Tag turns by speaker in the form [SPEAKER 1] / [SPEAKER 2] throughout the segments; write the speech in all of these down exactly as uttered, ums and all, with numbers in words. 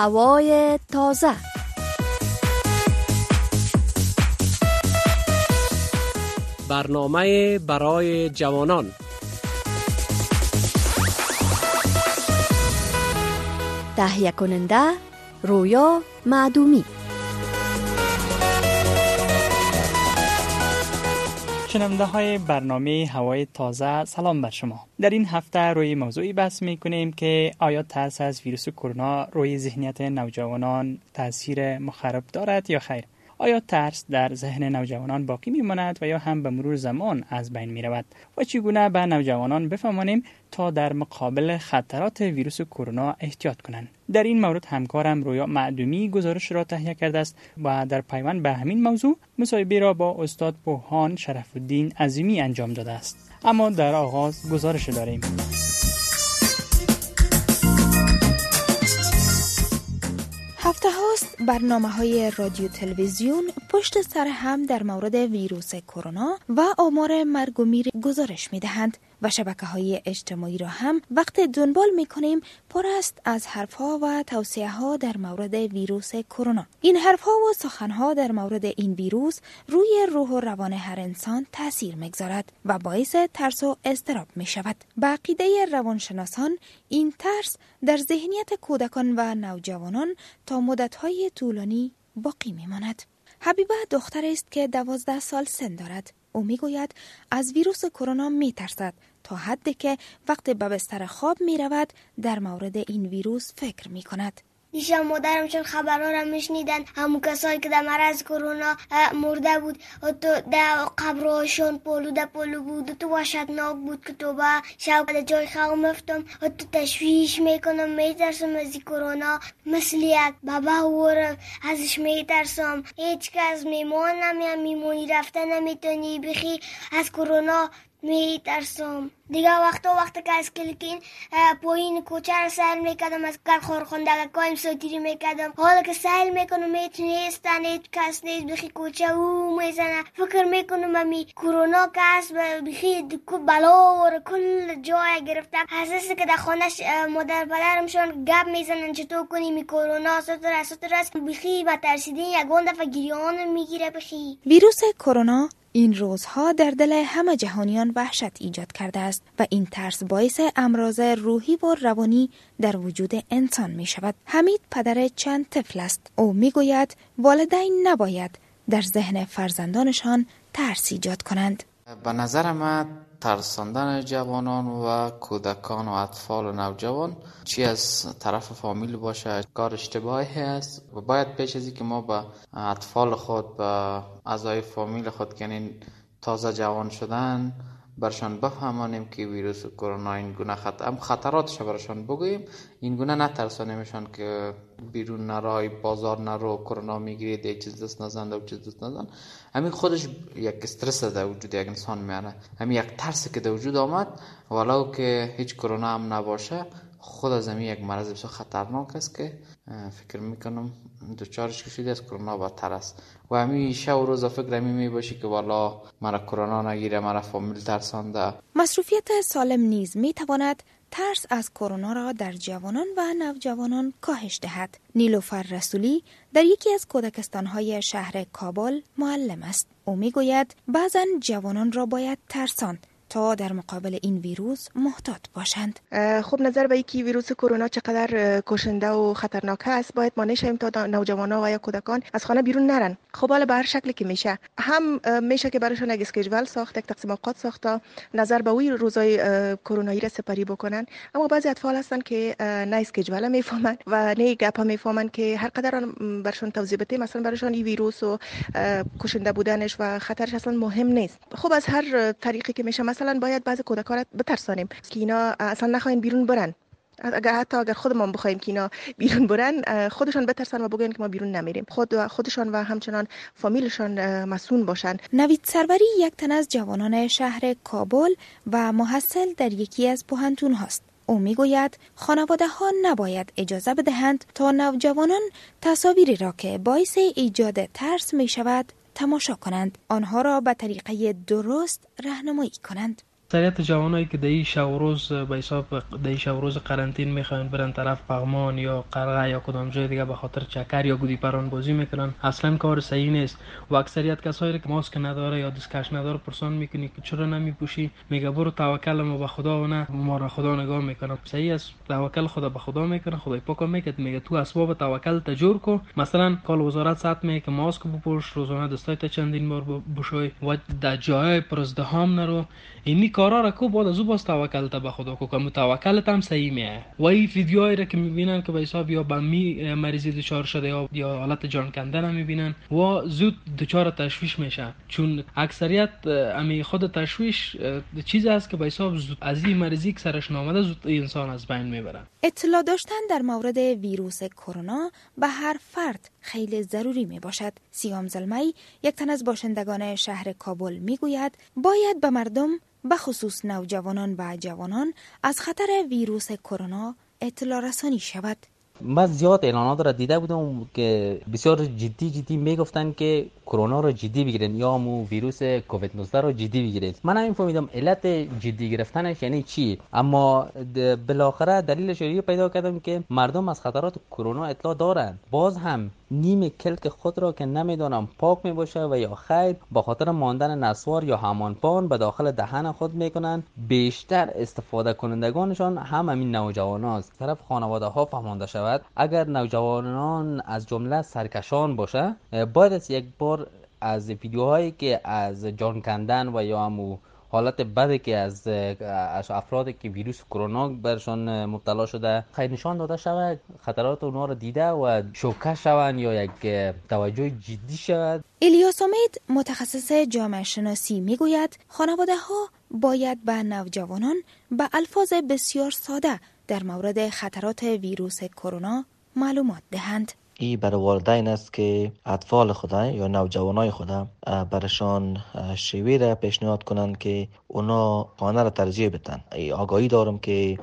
[SPEAKER 1] هوای تازه.
[SPEAKER 2] برنامه برای جوانان.
[SPEAKER 1] تهیه کننده رویا معدومی.
[SPEAKER 3] شنونده های برنامه هوای تازه، سلام بر شما. در این هفته روی موضوعی بحث می کنیم که آیا ترس از ویروس کرونا روی ذهنیت نوجوانان تاثیر مخرب دارد یا خیر؟ آیا ترس در ذهن نوجوانان باقی می ماند و یا هم به مرور زمان از بین می رود؟ و چگونه به نوجوانان بفهمانیم تا در مقابل خطرات ویروس کرونا احتیاط کنند؟ در این مورد همکارم رویا معدومی گزارش را تهیه کرده است و در پیوند به همین موضوع مصاحبه را با استاد پوهان شرف الدین عظیمی انجام داده است. اما در آغاز گزارش داریم.
[SPEAKER 4] هفته هاست برنامه‌های رادیو تلویزیون پشت سر هم در مورد ویروس کرونا و آمار مرگ و میر گزارش می‌دهند و شبکه‌های اجتماعی را هم وقت دنبال می‌کنیم پر است از حرف‌ها و توصیه‌ها در مورد ویروس کرونا. این حرف‌ها و سخن‌ها در مورد این ویروس روی روح و روان هر انسان تأثیر می‌گذارد و باعث ترس و اضطراب می‌شود. به عقیده روانشناسان این ترس در ذهنیت کودکان و نوجوانان تا مدت‌های طولانی باقی می‌ماند. حبیبه دختر است که دوازده سال سن دارد. او میگوید از ویروس کرونا میترسد تا حدی که وقتی به بستر خواب میرود در مورد این ویروس فکر میکند.
[SPEAKER 5] دیشب مادرم چون خبرها را میشنیدن همون کسایی که در مرض کرونا مرده بود و تو در قبرهاشون پولو در پولو بود و تو وحشتناک بود که تو با شب در جای خواب مفتم و تو تشویش میکنم میترسم از کرونا مثل یک بابا ور ازش میترسم. هیچ کس میمان نمیم میمونی رفته نمیتونی بخی از کرونا میترسم. دیگه وقتا وقتا که از کلکین پایین کوچه رو سیل میکردم از کار خورخونده کایم سوتیری میکردم. حالا که سیل میکنم میتونیستن هیچ کس نیست بخی کوچه او میزنه. فکر میکنم امی کرونا که هست بخی بلا و کل جای گرفته. حساسی که در خانش مادر پدرمشون گپ میزنن چطور کنی می کرونا سطور است سطور است بخی و ترسیدین یکون دفعه گریان میگیره بخی.
[SPEAKER 4] ویروس کرونا این روزها در دل همه جهانیان وحشت ایجاد کرده است و این ترس باعث امراض روحی و روانی در وجود انسان می شود. حمید پدر چند طفل است. او می گوید والدین نباید در ذهن فرزندانشان ترس ایجاد کنند.
[SPEAKER 6] به نظر من ترساندن جوانان و کودکان و اطفال و نوجوان چی از طرف فامیل باشه کار اشتباهی است و باید پیش از اینکه ما با اطفال خود با اعضای فامیل خود که یعنی تازه جوان شدن برشان بفهمانیم که ویروس کرونا این گونه خطر خطراتش برشان بگوییم، این گونه نترسانیمشان که بیرون نرای بازار نرو کرونا میگیرید یک چیز دست نزن و چیز دست نزن. همین خودش یک استرس در وجود یک انسان میاره. همین یک ترسی که در وجود آمد ولو که هیچ کرونا هم نباشه خود از همین یک مرض بسیار خطرناک است که فکر میکنم دوچارش کشیده از کرونا بدتر است و همین شب و روز فکر همین میباشی که والا مرا کرونا نگیره مرا فامیل ترسانده.
[SPEAKER 4] مصروفیت سالم نیز میتواند ترس از کرونا را در جوانان و نوجوانان کاهش دهد. نیلوفر رسولی در یکی از کودکستان‌های شهر کابل معلم است. او میگوید بعضن جوانان را باید ترساند تا در مقابل این ویروس محتاط باشند.
[SPEAKER 7] خب نظر به اینکه ویروس کرونا چقدر کشنده و خطرناک است باید مانع شویم تا نوجوانان و یا کودکان از خانه بیرون نرن. خب حالا به هر شکلی که میشه هم میشه که براشون یک اسکیجول ساخت، یک تقسیم اوقات ساخت نظر به وی روزای کرونایی را سپری بکنن. اما بعضی اطفال هستن که نه اسکیجول میفهمن و نه گپ میفهمن که هر قدر براشون توضیح بدیم مثلا براشون این ویروس و کشنده بودنش و خطرش اصلا مهم نیست. خب از هر طریقی که میشه مثلا باید بعضی کودکان را بترسانیم که اینا اصلا نخواین بیرون برن. اگر حتی اگر خودمون بخوایم که اینا بیرون برن خودشان بترسن و بگن که ما بیرون نمیریم. خود خودشان و همچنان فامیلشان مسئول باشن.
[SPEAKER 4] نوید سروری یک تن از جوانان شهر کابل و محصل در یکی از پوهنتون هاست. او میگوید خانواده ها نباید اجازه بدهند تا نوجوانان تصاویری را که باعث ایجاد ترس می شود تماشا کنند. آنها را به طریقه درست راهنمایی کنند.
[SPEAKER 8] اکثریت جوانایی که در شب و روز به حساب در شب و روز قرنطین میخوان برن طرف پغمان یا قرغه یا کدام جای دیگه به خاطر چکر یا گودی پران بازی میکنن، اصلا کار صحیح نیست. و اکثریت کسایی که ماسک نداره یا دستکش نداره پرسان میکنی که چرا نمیپوشی، میگه برو توکل ما به خدا و نه ما را خدا نگاه میکنه. صحیح است، توکل خدا به خدا میکنه، خدای پاک میگه میگه تو اسباب توکل تجور کو. مثلا کال وزارت ساعت میگه که ماسک بپوش، روزانه دستای تا چندین بار بشوی و در جای پر ازدحام نرو. اینی کارا را کو بعد از او باز توکل تا به خدا کو که توکلت هم صحیح میه. و این ویدیوهایی را که میبینن که به حساب یا به می مریضی دچار شده یا یا حالت جان کندن میبینن و زود دچار تشویش میشن، چون اکثریت امی خود تشویش چیزی است که به حساب زود از این مریضی که سرش نامده زود انسان از بین میبره.
[SPEAKER 4] اطلاع داشتن در مورد ویروس کرونا به هر فرد خیلی ضروری می باشد. سیام زلمی، یک تن از باشندگان شهر کابل می گوید باید به مردم به خصوص نوجوانان و جوانان از خطر ویروس کرونا اطلاع رسانی شود.
[SPEAKER 9] من زیاد اعلانات را دیده بودم که بسیار جدی جدی میگفتن که کرونا رو جدی بگیرن یا مو ویروس کووید نوزده رو جدی بگیرید. من هم فهمیدم علت جدی گرفتنش یعنی چی، اما بالاخره دلیل شریعی پیدا کردم که مردم از خطرات کرونا اطلاع دارند، باز هم نیم کلک خود را که نمیدونم پاک میباشه و یا خیر با خاطر ماندن نسوار یا همانپان به داخل دهن خود میکنن. بیشتر استفاده کنندگانشان هم همین نوجواناست. طرف خانواده ها فهمانده شود اگر نوجوانان از جمله سرکشان باشه، باید از یک بار از ویدیوهایی که از جان کندن و یا همو حالت بدی که از از افرادی که ویروس کرونا برشان مبتلا شده خیر نشان داده شود، خطرات اونها را دیده و شوکه شوند یا یک توجه جدی شود.
[SPEAKER 4] الیاس امید، متخصص جامعه شناسی، میگوید خانواده ها باید به نوجوانان به الفاظ بسیار ساده در مورد خطرات ویروس کرونا معلومات دهند.
[SPEAKER 10] ای برای والدین است که اطفال خدا یا نوجوانای خدا برشان شیوه را پیشنهاد کنند که اونا خانه را ترجیح بدن. ای آگاهی دارم که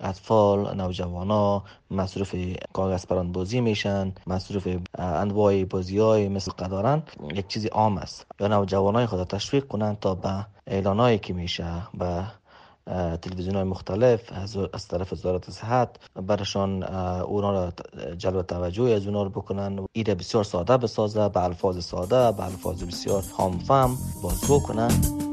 [SPEAKER 10] اطفال نوجوانا مصروف کاغذ پران بازی میشن، مصروف انواع بازی های مثل قدارن، یک چیزی عام است. یا نوجوانای خدا تشویق کنند تا به اعلانایی که میشه به تلویزیون های مختلف از طرف وزارت صحت برشان اونا را جلب توجه از اونا رو بکنن، ایده بسیار ساده بسازه، به الفاظ ساده، به الفاظ بسیار همفهم بازگو کنن.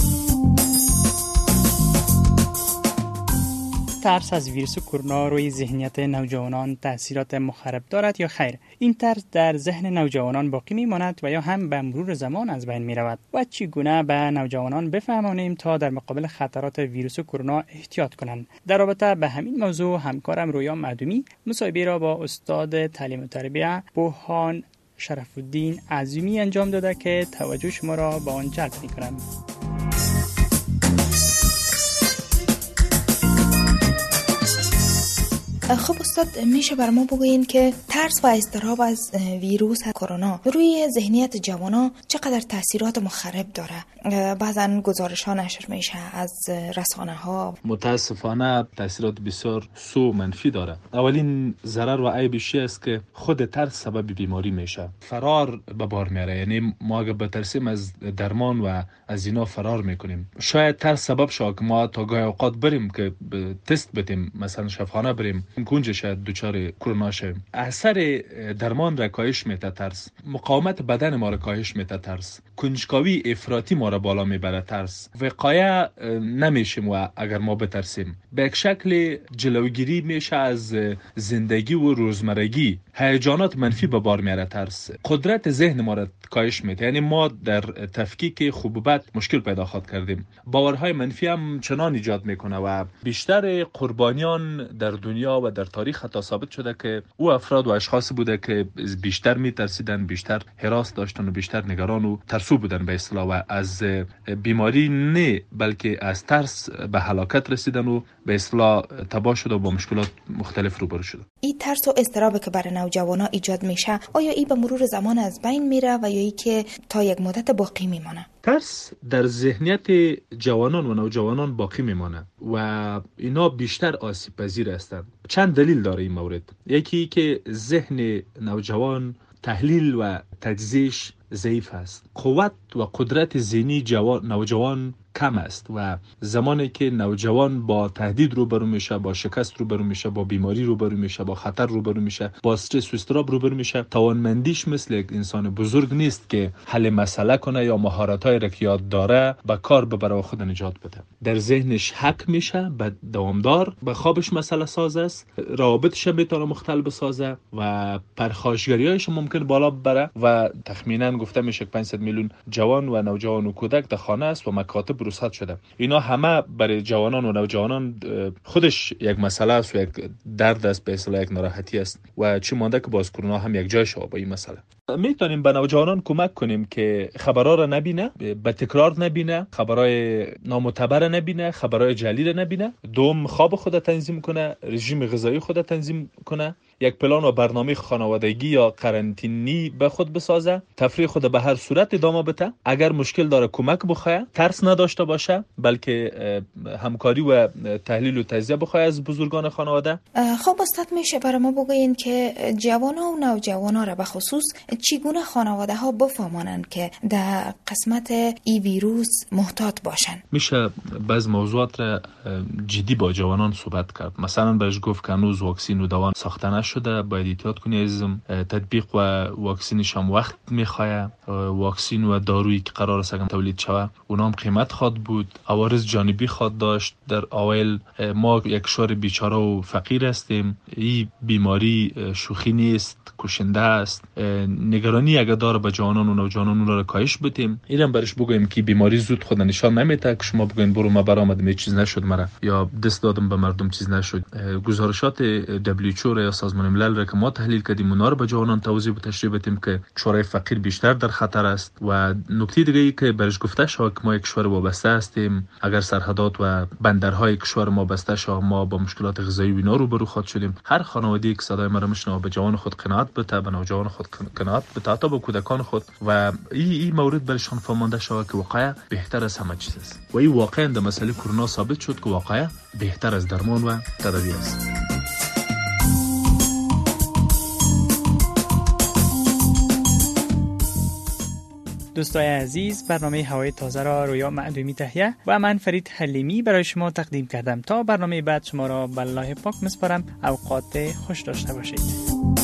[SPEAKER 3] ترس از ویروس کرونا روی ذهنیت نوجوانان تاثیرات مخرب دارد یا خیر؟ این ترس در ذهن نوجوانان باقی میماند و یا هم به مرور زمان از بین می رود؟ و چگونه به نوجوانان بفهمانیم تا در مقابل خطرات ویروس کرونا احتیاط کنند؟ در رابطه به همین موضوع همکارم رویا معدومی مصاحبه را با استاد تعلیم و تربیت بوهان شرف الدین عظیمی انجام داده که توجه شما را به آن جلب می کنم.
[SPEAKER 4] خب استاد، میشه بر ما بگوین که ترس و اضطراب از ویروس کرونا روی ذهنیت جوانا چقدر تاثیرات مخرب داره؟ بعضن گزارش ها نشر میشه از رسانه ها.
[SPEAKER 11] متاسفانه تاثیرات بسیار سو منفی داره. اولین ضرر و عیبش است که خود ترس سبب بیماری میشه، فرار به بار میاره. یعنی ما اگه بترسیم از درمان و از اینا فرار میکنیم. شاید ترس سبب شه که ما تا گاهی اوقات بریم که تست بدیم، مثلا شفاخانه بریم، گنج شاید دچار کرونا شویم. اثر درمان را کاهش میده ترس، مقاومت بدن ما را کاهش میده ترس، کنجکاوی افراطی ما را بالا میبره ترس. وقایع نمیشیم و اگر ما بترسیم به یک شکل جلوگیری میشه از زندگی و روزمرگی. هیجانات منفی به بار میاره ترس، قدرت ذهن ما را کاهش میده. یعنی ما در تفکیک خوب و بد مشکل پیدا خواهد کردیم. باورهای منفی هم چنان ایجاد میکنه و بیشتر قربانیان در دنیا و در تاریخ حتی ثابت شده که او افراد و اشخاص بوده که بیشتر میترسیدن، بیشتر هراس داشتن و بیشتر نگران و ترسو بودن به اصطلاح و از بیماری نه بلکه از ترس به هلاکت رسیدن و به اصطلاح تباه شده و با مشکلات مختلف روبرو شده.
[SPEAKER 4] این ترس و اضطراب که برای نوجوانا ایجاد میشه، آیا این به مرور زمان از بین میره و یا ای که تا یک مدت باقی میمونه؟
[SPEAKER 11] ترس در ذهنیت جوانان و نوجوانان باقی میمانه و اینا بیشتر آسیب پذیر هستند. چند دلیل داره این مورد. یکی که ذهن نوجوان تحلیل و تجزیهش ضعیف است. قوت و قدرت ذهنی جوان نوجوان کم است و زمانی که نوجوان با تهدید روبرو میشه، با شکست روبرو میشه، با بیماری روبرو میشه، با خطر روبرو میشه، با استرس و اضطراب روبرو میشه، توانمندیش مثل یک انسان بزرگ نیست که حل مسئله کنه یا مهارت‌های را که یاد داره به کار ببره و خود نجات بده. در ذهنش حک میشه، به دوامدار به خوابش مسئله ساز است، روابطش میتونه مختل بسازه و پرخاشگری‌هایش ممکن بالا ببره و تخمینا گفته میشه پانصد میلیون جوان و نوجوان و کودک در خانه است و مکاتب رخصت شده. اینا همه برای جوانان و نوجوانان خودش یک مسئله است و یک درد است، به اصطلاح یک ناراحتی است و چی مانده که باز کرونا هم یک جای شو با این مسئله. میتونیم به نوجوانان کمک کنیم که خبرها را نبینه، به تکرار نبینه، خبرهای نامعتبر نبینه، خبرهای جعلی را نبینه، دوم خواب خود تنظیم کنه، رژیم غذایی خود تنظیم کنه، یک پلان و برنامه خانوادگی یا قرنطینی به خود بسازه، تفریح خود به هر صورت ادامه بده، اگر مشکل داره کمک بخواه، ترس نداشته باشه، بلکه همکاری و تحلیل و تجزیه بخواه از بزرگان خانواده.
[SPEAKER 4] خب استاد میشه برای ما بگوین که جوان ها و نوجوان ها را به خصوص چگونه خانواده ها بفهمانند که در قسمت ای ویروس محتاط باشن؟ میشه
[SPEAKER 11] بعض موضوعات را جدی با جوانان صحبت کرد. مثلا بهش گفت که هنوز واکسین و دوا ساخته نشده، باید احتیاط کنی عزیزم. تطبیق و واکسینش هم وقت میخواه. واکسین و دارویی که قرار است تولید شود اونها هم قیمت خواد بود، عوارض جانبی خواد داشت. در اول ما یک کشور بیچاره و فقیر هستیم، این بیماری شوخی نیست، کشنده است. نگرانی اگر داره به جوانان و نوجوانان اون را کاهش بدیم. اینم برش بگویم که بیماری زود خود نشان نمیده که شما بگین برو ما برآمدم چیز نشد مرا یا دست دادم به مردم چیز نشد. گزارشات دبلیو اچ او یا سازمان ملل را که ما تحلیل کردیم اونا رو به جوانان توضیح و تشریح بدیم که کشورهای فقیر بیشتر در خطر است. و نکته دیگه ای که برش گفته شد که ما یک کشور وابسته هستیم، اگر سرحدات و بندرهای کشور ما بسته شد ما با مشکلات غذایی و اینا روبرو خود شدیم. هر خانواده‌ای که صدای ما را میشنوه به جوان خود قناعت بده، به نوجوان خود قناعت بده، تا به کودکان خود و این این مورد برشان فهمانده شود که واقعا بهتر از همه چیز است. و این واقعا در مسئله کرونا ثابت شد که واقعا بهتر از درمان و تداوی است.
[SPEAKER 3] دوستای عزیز، برنامه هوای تازه را رویا معدومی تهیه و من فرید حلیمی برای شما تقدیم کردم. تا برنامه بعد شما را به الله پاک میسپارم. اوقات خوش داشته باشید.